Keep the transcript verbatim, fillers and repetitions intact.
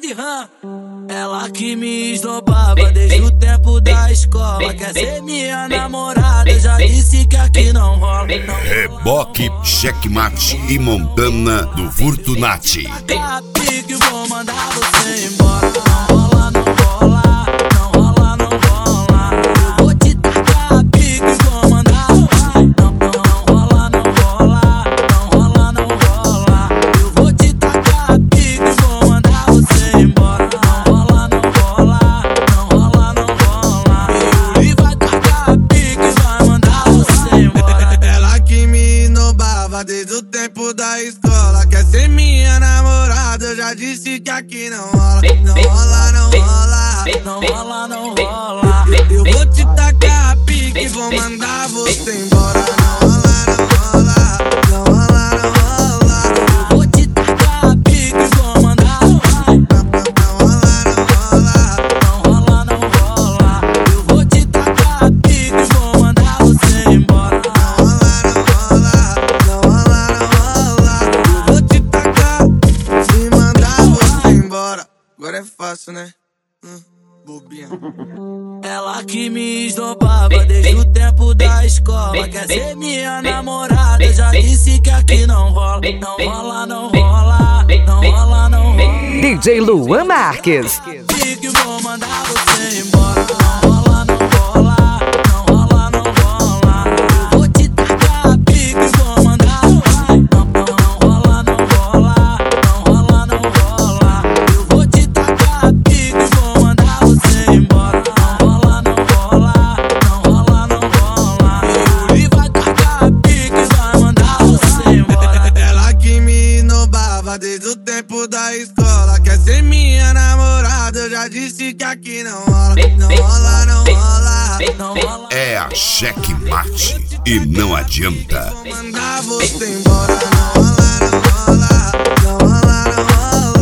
de rã. Ela que me esnobava desde o tempo da escola. Quer ser minha namorada, já disse que aqui não rola. Reboque, Checkmate e Montana do Furtunati. Que vou mandar você embora. Não rola, não rola, não rola, não rola. Eu vou te tacar pique, vou mandar. Não, não rola, não rola, não rola, não rola. Eu vou te tacar pique, vou mandar você embora. Não rola, não rola, não rola, não rola. E vai tacar pique, vai mandar você embora. Ela que me inobava desde o tempo da escola. Quer ser minha namorada, eu já disse que aqui não rola. Não rola, não rola, não rola, não rola. Eu vou te tacar a pique, vou mandar você embora. Não rola, não rola, não rola, não rola. Eu vou te tacar a pique, vou mandar. Não rola, não rola, não rola, não rola. Eu vou te tacar a pique, vou mandar você embora. Não rola, não rola, não rola, não rola. Eu vou te tacar e mandar você embora. Agora é fácil, né? Hum, bobinha. Ela que me esnobava desde o tempo da escola. Quer ser minha namorada, já disse que aqui não rola. Não rola, não rola, não rola, não rola. D J Luan Marques. Pique, vou mandar você embora. Não rola, não rola, não rola, não rola. Eu vou te tacar pique, vou mandar. Não, não rola, não rola, não rola, não rola. Eu vou te tacar pique, vou mandar você embora. Não rola, não rola, não rola, não rola. E vai tacar pique, vai mandar você embora. Ela que me inobava desde o tempo da escola. Quer ser minha namorada, eu já disse que aqui não rola. Não rola, não rola, não rola. É a Checkmate e não adianta. Vou mandar você embora. Não rola, não rola, não rola, não rola.